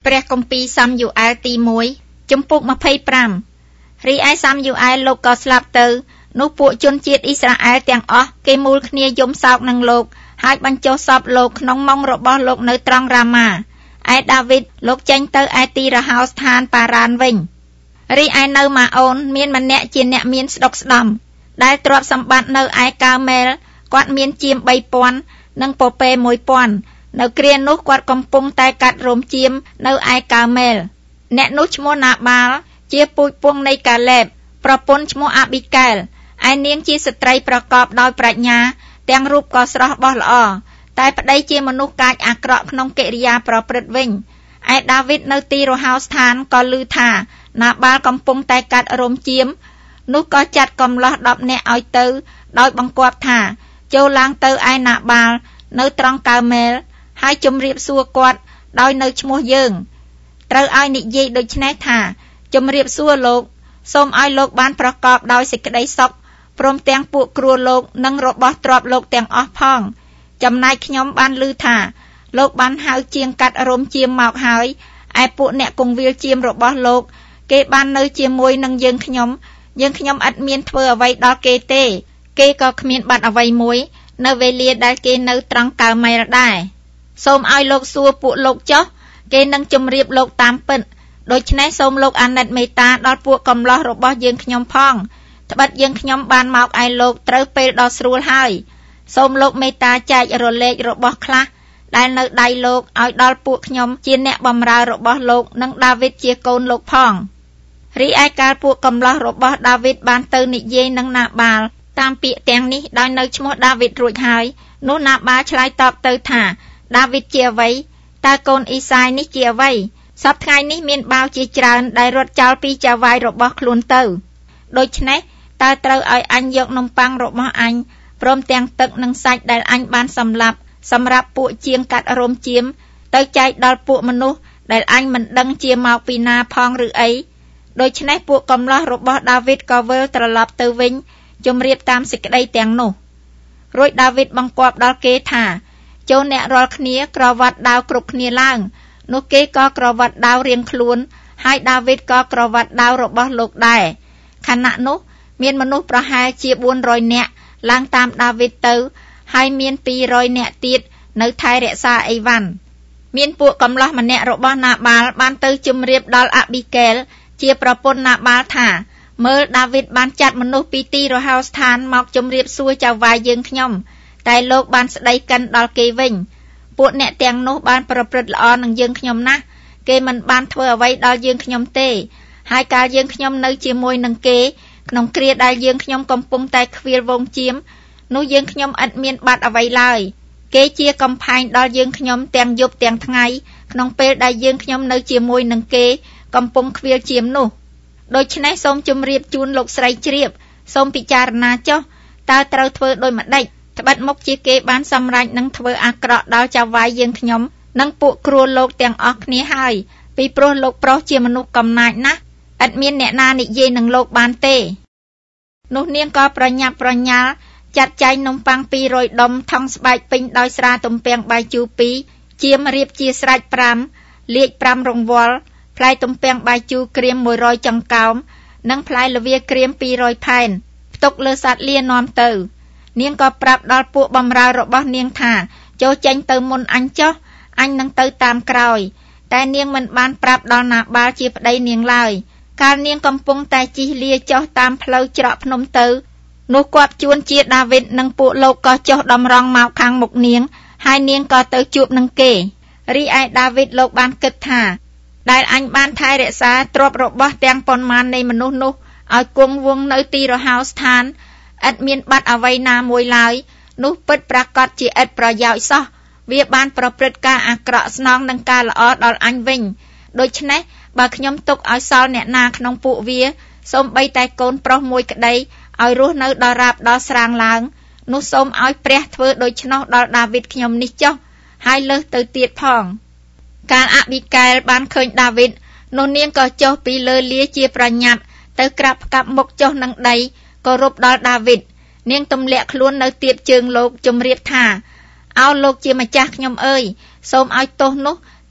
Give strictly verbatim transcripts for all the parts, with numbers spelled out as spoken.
ព្រះគម្ពីរសាមយូអែលទីមួយជំពូកยี่สิบห้าរីឯសាមយូអែលលោកក៏ស្លាប់ទៅនោះពួកជនជាតិអ៊ីស្រាអែលទាំងអស់គេមូលគ្នាយំសោកនឹងលោកហើយបញ្ចុះសពលោកក្នុងម៉ោងរបស់លោកនៅត្រង់រាម៉ាឯដាវីតលោកចេញទៅឯទីរហោស្ថានប៉ារ៉ានវិញរីឯនៅម៉ាអូនមានម្នាក់ជាអ្នកមានស្ដុកស្ដំដែលទ្រព្យសម្បត្តិនៅឯកាមែលគាត់មានជាមបីពាន់និងពពែមួយពាន់នៅគ្រានោះគាត់កំពុងតែកាត់រោមជាមនៅឯកាមែលអ្នកនោះឈ្មោះណាបាលជាពូជពងនៃកាឡេបប្រពន្ធឈ្មោះអាប៊ីកែលឯនាងជាស្ត្រីប្រកបដោយប្រាជ្ញាទាំងរូបក៏ស្រស់បោះល្អតែប្តីជាមនុស្សកាចអាក្រក់ក្នុងកិរិយាប្រព្រឹត្តវិញឯដាវីតនៅទីរហោស្ថានក៏ឮថាណាបាលកំពុងតែកាត់រោមជាមនោះក៏ចាត់កំឡោះដប់នាក់ឲ្យទៅដោយបង្គាប់ថាចូលឡើងទៅឯណាបាលនៅត្រង់កាមែលហើយជម្រាបសួរគាត់ដោយនៅឈ្មោះយើងត្រូវឲ្យនិយាយដូចនេះថាជម្រាបសួរលោកសូមឲ្យលោកបានប្រកបដោយសេចក្តីសុខព្រមទាំងពួកគ្រួលោកនិងរបស់ទ្រព្យលោកទាំងអស់ផងចំណែកខ្ញុំបានឮថាលោកបានហៅជាងកាត់រោមជាមមកហើយឯពួកអ្នកគង្វាលជាមរបស់លោកគេបាននៅជាមួយនឹងយើងខ្ញុំយើងខ្ញុំឥតមានធ្វើអ្វីដល់គេទេគេក៏គ្មានបាត់អ្វីមួយនៅវេលាដែលគេនៅត្រង់កាមែលដែរសូមឲ្យលោកសួរពួកលោកចុះគេនឹងជម្រាបលោកតាមពិតដូច្នេះសូមលោកអាណិតមេត្តាដល់ពួកកំឡោះរបស់យើងខ្ញុំផងត្បិតយើងខ្ញុំបានមកឯលោកត្រូវពេលដ៏ស្រួលហើយសូមលោកមេត្តាចែករលែករបស់ខ្លះដែលនៅដៃលោកឲ្យដល់ពួកខ្ញុំជាអ្នកបម្រើរបស់លោកនិងដាវីតជាកូនលោកផងរីឯកាលពួកកំឡោះរបស់ដាវីតបានទៅនិយាយនឹងណាបាលតាមពាក្យទាំងនេះដោយនៅឈ្មោះដាវីតរួចហើយនោះណាបាលឆ្លើយតបទៅថាដាវីតជាអ្វីតើកូនអ៊ីសាយនេះជាអ្វីសពថ្ងៃនេះមានបាវជាច្រើនដែលរត់ចោលពីចាវាយរបស់ខ្លួនទៅដូច្នេះតើត្រូវឲ្យអញយកនំប៉័ងរបស់អញព្រមទាំងទឹកនិងសាច់ដែលអញបានសម្លាប់សម្រាប់ពួកជាងកាត់រោមជាមទៅចែកដល់ពួកមនុស្សដែលអញមិនដឹងជាមកពីណាផងឬអីដូច្នេះពួកកំឡោះរបស់ដាវីតក៏វិលត្រឡប់ទៅវិញជម្រាបតាមសេចក្តីទាំងនោះរួចដាវីតបង្គាប់ដល់គេថាចូលអ្នករាល់គ្នាក្រវ៉ាត់ដាវគ្រប់គ្នាឡើងនោះគេក៏ក្រវ៉ាត់ដាវរៀងខ្លួនហើយដាវីតក៏ក្រវ៉ាត់ដាវរបស់លោកដែរខណៈនោះមានមនុស្សប្រហែលជាបួនរយនាក់ឡើងតាមដាវីតទៅហើយមានពីររយនាក់ទៀតនៅថែរក្សាអីវ៉ាន់មានពួកកំឡោះម្នាក់របស់ណាបាលបានទៅជម្រាបដល់អាប៊ីកែលជាប្រពន្ធណាបាលថាមើលដាវីតបានចាត់មនុស្សពីទីរហោស្ថានមកជម្រាបសួរចៅវាយយើងខ្ញុំតែលោកបានស្ដីកិនដល់គេវិញពួកអ្នកទាំងនោះបានប្រព្រឹត្តល្អនឹងយើងខ្ញុំណាស់គេមិនបានធ្វើអ្វីដល់យើងខ្ញុំទេហើយកាលយើងខ្ញុំនៅជាមួយនឹងគេក្នុងគ្រាដែលយើងខ្ញុំកំពុងតែខ្វៀលវងជាមនោះយើងខ្ញុំឥតមានបាត់អ្វីឡើយគេជាកំផែងដល់យើងខ្ញុំទាំងយប់ទាំងថ្ងៃក្នុងពេលដែលយើងខ្ញុំនៅជាមួយនឹងគេកំពុងខ្វៀលជាមនោះដូច្នេះសូមជម្រាបជូនលោកស្រីជ្រាបសូមពិចារណាចុះតើត្រូវធ្វើដូចម្ដេចត្បិតមុខជាគេបានសម្រេចនឹងធ្វើអាក្រក់ដល់ចៅវាយយើងខ្ញុំនិងពួកគ្រួលោកទាំងអស់គ្នាហើយពីព្រោះលោកប្រុសជាមនុស្សកំណាចណាស់ឥតមានអ្នកណានិយាយនឹងលោកបានទេនោះនាងក៏ប្រញាប់ប្រញាល់ចាត់ចែងនំប៉័ងពីររយដុំថង់ស្បែកពេញដោយស្រាទំពាំងបាយជូរពីរជាមរៀបជាស្រាច់ប្រាំលាជប្រាំរង្វល់ផ្លែទំពាំងបាយជូរក្រៀមមួយរយចង្កោមនិងផ្លែល្វាក្រៀមពីររយផែនផ្ទុកលើសត្វលានាំទៅនាងក៏ប្រាប់ដល់ពួកបម្រើរបស់នាងថាចូលចេញទៅមុនអញចុះអញនឹងទៅតាមក្រោយតែនាងមិនបានប្រាប់ដល់ណាបាលជាប្តីនាងឡើយកាលនាងកំពុងតែជិះលាចុះតាមផ្លូវច្រកភ្នំទៅនោះគាត់ជួនជាដាវីតនិងពួកលោកក៏ចុះតម្រង់មកខាងមុខនាងហើយនាងក៏ទៅជួបនឹងគេរីឯដាវីតលោកបានគិតថាដែលអញបានថែរក្សាទ្រព្យរបស់ទាំងប៉ុន្មាននៃមនុស្សនោះឲ្យគង់វង្សនៅទីរហោស្ថានឥតមានបាត់អ្វីណាមួយឡើយនោះពិតប្រាកដជាឥតប្រយោជន៍សោះវាបានប្រព្រឹត្តការអាក្រក់ស្នងនឹងការល្អដល់អញវិញដូច្នេះបើខ្ញុំទុកឲ្យសល់អ្នកណាក្នុងពួកវាសូម្បីតែកូនប្រុសមួយក្តីឲ្យរស់នៅដល់រាបដល់ស្រាងឡើងនោះសូមឲ្យព្រះធ្វើដូច្នោះដល់ដាវីតខ្ញុំនេះចុះហើយលើសទៅទៀតផងកាលអាប៊ីកែលបានឃើញដាវីតនោះនាងក៏ចុះពីលើលាជាប្រញាប់ទៅក្រាបផ្កាប់មុខចុះនឹងដីគោរពដល់ដាវីតនាងទម្លាក់ខ្លួននៅទៀបជើងលោកជម្រាបថាអោលោកជាម្ចាស់ខ្ញុំអើយសូមឲ្យទោសនោះ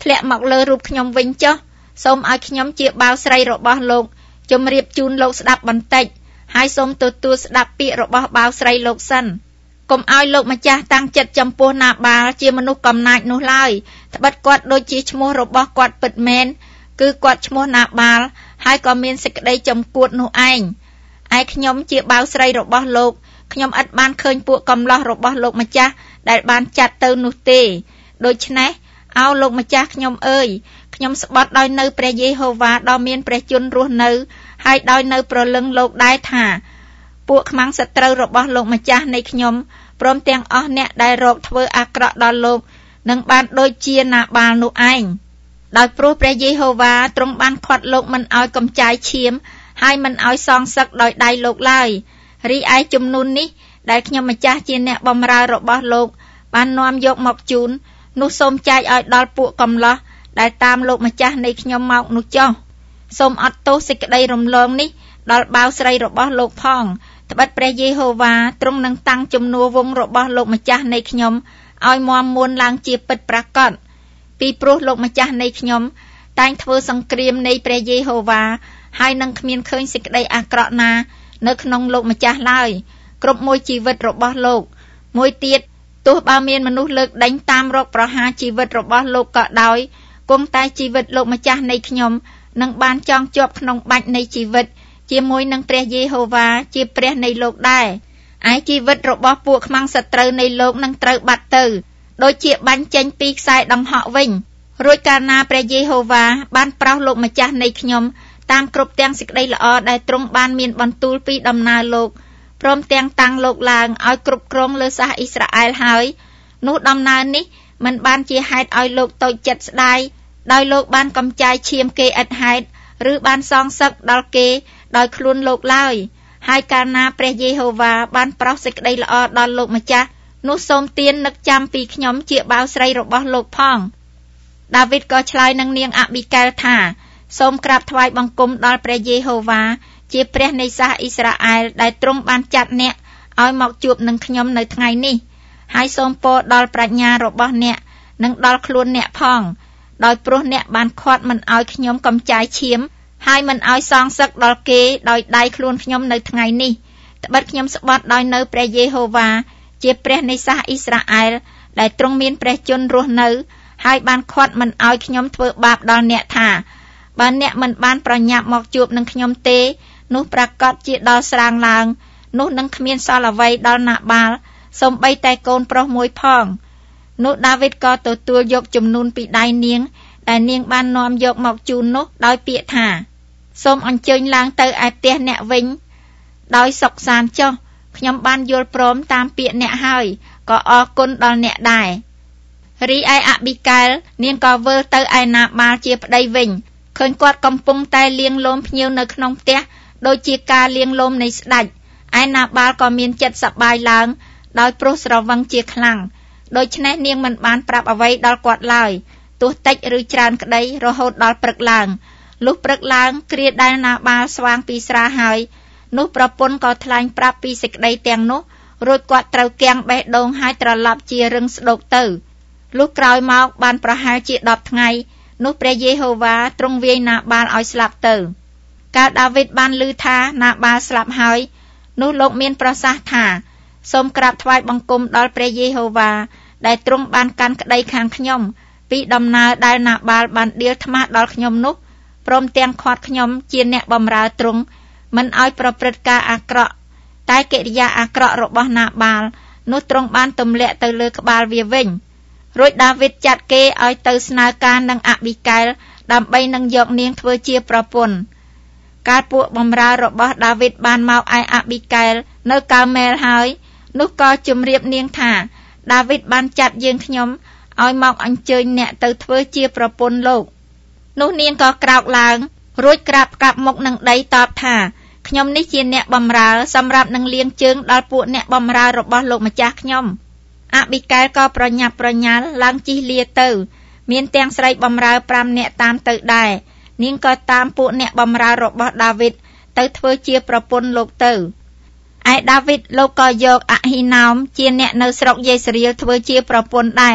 ធ្លាក់មកលើរូបខ្ញុំវិញចុះសូមឲ្យខ្ញុំជាបាវស្រីរបស់លោកជម្រាបជូនលោកស្ដាប់បន្តិចហើយសូមទទួលស្ដាប់ពាក្យរបស់បាវស្រីលោកសិនកុំឲ្យលោកម្ចាស់តាំងចិត្តចំពោះណាបាលជាមនុស្សកំណាចនោះឡើយត្បិតគាត់ដូចជាឈ្មោះរបស់គាត់ពិតមែនគឺគាត់ឈ្មោះណាបាលហើយក៏មានសេចក្តីចំគួតនោះឯងឯខ្ញុំជាបាវស្រីរបស់លោកខ្ញុំឥតបានឃើញពួកកំឡោះរបស់លោកម្ចាស់ដែលបានចាត់ទៅនោះទេដូច្នេះអោលោកម្ចាស់ខ្ញុំអើយខ្ញុំស្បត់ដោយនៅព្រះយេហូវ៉ាដ៏មានព្រះជន្មរស់នៅហើយដោយនៅប្រលឹងលោកដែរថាពួកខ្មាំងសត្រូវរបស់លោកម្ចាស់នៃខ្ញុំព្រមទាំងអស់អ្នកដែលរកធ្វើអាក្រក់ដល់លោកនឹងបានដូចជាណាបាលនោះឯងដោយព្រោះព្រះយេហូវ៉ាទ្រង់បានខាត់លោកមិនឲ្យកំចាយឈាមហើយមិនឲ្យសងសឹកដោយដៃលោកឡើយរីឯជំនូននេះដែលខ្ញុំម្ចាស់ជាអ្នកបម្រើរបស់លោកបាននាំយកមកជូននោះសូមចែកឲ្យដល់ពួកកំឡោះដែលតាមលោកម្ចាស់នៃខ្ញុំមកនោះចុះសូមអត់ទោសសេចក្តីរំលងនេះដល់បាវស្រីរបស់លោកផងត្បិតព្រះយេហូវ៉ាទ្រង់នឹងតាំងជំនួសវងរបស់លោកម្ចាស់នៃខ្ញុំឲ្យមាំមួនឡើងជាពិតប្រាកដពីព្រោះលោកម្ចាស់នៃខ្ញុំតែងធ្វើសង្គ្រាមនៃព្រះយេហូវ៉ាហើយនឹងគ្មានឃើញសេចក្តីអាក្រក់ណានៅក្នុងលោកម្ចាស់ឡើយគ្រប់មួយជីវិតរបស់លោកមួយទៀតទោះបើមានមនុស្សលើកដេញតាមរកប្រហារជីវិតរបស់លោកក៏ដោយគង់តែជីវិតលោកម្ចាស់នៃខ្ញុំនឹងបានចងជាប់ក្នុងបាច់នៃជីវិតជាមួយនឹងព្រះយេហូវ៉ាជាព្រះនៃលោកដែរឯជីវិតរបស់ពួកខ្មាំងសត្រូវនៃលោកនឹងត្រូវបាត់ទៅដូចជាបាញ់ចេញពីខ្សែដង្ហក់វិញរួចកាលណាព្រះយេហូវ៉ាបានប្រោសលោកម្ចាស់នៃខ្ញុំតាមគ្រប់ទាំងសេចក្តីល្អដែលទ្រង់បានមានបន្ទូលពីដំណើរលោកព្រមទាំងតាំងលោកឡើងឲ្យគ្រប់គ្រងលើសាសអ៊ីស្រាអែលហើយនោះដំណើរនេះមិនបានជាហេតុឲ្យលោកតូចចិត្តស្ដាយដោយលោកបានកំចាយឈាមគេឥតហេតុឬបានសងសឹកដល់គេដោយខ្លួនលោកឡើយហើយកាលណាព្រះយេហូវ៉ាបានប្រោសសេចក្តីល្អដល់លោកម្ចាស់នោះសូមទាននឹកចាំពីខ្ញុំជាបាវស្រីរបស់លោកផងដាវីតក៏ឆ្លើយនឹងនាងអាប៊ីកែលថាសូមក្រាបថ្វាយបង្គំដល់ព្រះយេហូវ៉ាជាព្រះនៃសាសអ៊ីស្រាអែលដែលទ្រង់បានចាត់អ្នកឲ្យមកជួបនឹងខ្ញុំនៅថ្ងៃនេះហើយសូមពរដល់ប្រាជ្ញារបស់អ្នកនិងដល់ខ្លួនអ្នកផងដោយព្រោះអ្នកបានខាត់មិនឲ្យខ្ញុំកំចាយឈាមហើយមិនឲ្យសងសឹកដល់គេដោយដៃខ្លួនខ្ញុំនៅថ្ងៃនេះត្បិតខ្ញុំស្បត់ដោយនៅព្រះយេហូវ៉ាជាព្រះនៃសាសអ៊ីស្រាអែលដែលទ្រង់មានព្រះជន្មរស់នៅហើយបានខាត់មិនឲ្យខ្ញុំធ្វើបាបដល់អ្នកថាបើអ្នកមិនបានប្រញាប់មកជួបនឹងខ្ញុំទេនោះប្រកាសជាដល់ស្រាងឡើងនោះនឹងគ្មានសល់អ្វីដល់ណាបាលសូម្បីតែកូនប្រុសមួយផងនោះដាវីតក៏ទទួលយកជំនូនពីដៃនាងដែលនាងបាននាំយកមកជូននោះដោយពាក្យថាសូមអញ្ជើញឡើងទៅឯផ្ទះអ្នកវិញដោយសុខសាន្តចុះខ្ញុំបានយល់ព្រមតាមពាក្យអ្នកហើយក៏អរគុណដល់អ្នកដែររីឯអាប៊ីកែលនាងក៏វិលទៅឯណាបាលជាប្តីវិញឃើញគាត់កំពុងតែលៀងលោមភ្ញៀវនៅក្នុងផ្ទះដូចជាការលៀងលោមនៃស្ដេចឯណាបាលក៏មានចិត្តសប្បាយឡើងដោយព្រោះស្រវឹងជាខ្លាំងដូច្នេះនាងមិនបានប្រាប់អ្វីដល់គាត់ឡើយទោះតិចឬច្រើនក្តីរហូតដល់ព្រឹកឡើងលុះព្រឹកឡើងគ្រាដែលណាបាលស្វាងពីស្រាហើយនោះប្រពន្ធក៏ថ្លែងប្រាប់ពីសេចក្តីទាំងនោះរួចគាត់ត្រូវគាំងបេះដូងហើយត្រឡប់ជារឹងស្ដោកទៅលុះក្រោយមកបានប្រហែលជាដប់ថ្ងៃនោះព្រះយេហូវ៉ាទ្រង់វាយណាបាលឲ្យស្លាប់ទៅកាលដាវីតបានឮថាណាបាលស្លាប់ហើយនោះលោកមានប្រសាសន៍ថាសូមក្រាបថ្វាយបង្គំដល់ព្រះយេហូវ៉ាដែលទ្រង់បានកាន់ក្តីខាងខ្ញុំពីដំណើរដែលណាបាលបានដៀលថ្មាសដល់ខ្ញុំនោះព្រមទាំងខាត់ខ្ញុំជាអ្នកបម្រើទ្រង់មិនឲ្យប្រព្រឹត្តការអាក្រក់តែកិរិយាអាក្រក់របស់ណាបាលនោះទ្រង់បានទម្លាក់ទៅលើក្បាលវាវិញរួចដាវីតចាត់គេឲ្យទៅស្នើការនឹងអាប៊ីកែលដើម្បីនឹងយកនាងធ្វើជាប្រពន្ធកាលពួកបម្រើរបស់ដាវីតបានមកឯអាប៊ីកែលនៅកាមែលហើយនោះក៏ជម្រាបនាងថាដាវីតបានចាត់យើងខ្ញុំឲ្យមកអញ្ជើញអ្នកទៅធ្វើជាប្រពន្ធលោកនោះនាងក៏ក្រោកឡើងរួចក្រាបកាប់មុខនឹងដីតបថាខ្ញុំនេះជាអ្នកបម្រើសម្រាប់នឹងលាងជើងដល់ពួកអ្នកបម្រើរបស់លោកម្ចាស់ខ្ញុំអាប៊ីកែលក៏ប្រញាប់ប្រញាល់ឡើងជិះលាទៅមានទាំងស្រីបម្រើប្រាំនាក់តាមទៅដែរនាងក៏តាមពួកអ្នកបម្រើរបស់ដាវីតទៅធ្វើជាប្រពន្ធលោកទៅឯដាវីតលោកក៏យកអហ៊ីណោមជាអ្នកនៅស្រុកយេសេរៀលធ្វើជាប្រពន្ធដែរ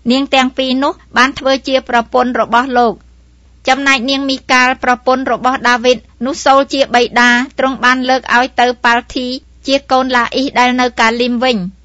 នាងទាំងពីរនោះបានធ្វើជាប្រពន្ធរបស់លោកចំណែកនាងមីកាលប្រពន្ធរបស់ដាវីតនោះសូលជាបិតាទ្រង់បានលើកឲ្យទៅប៉ាល់ធីជាកូនឡាអ៊ីសដែលនៅកាលីមវិញ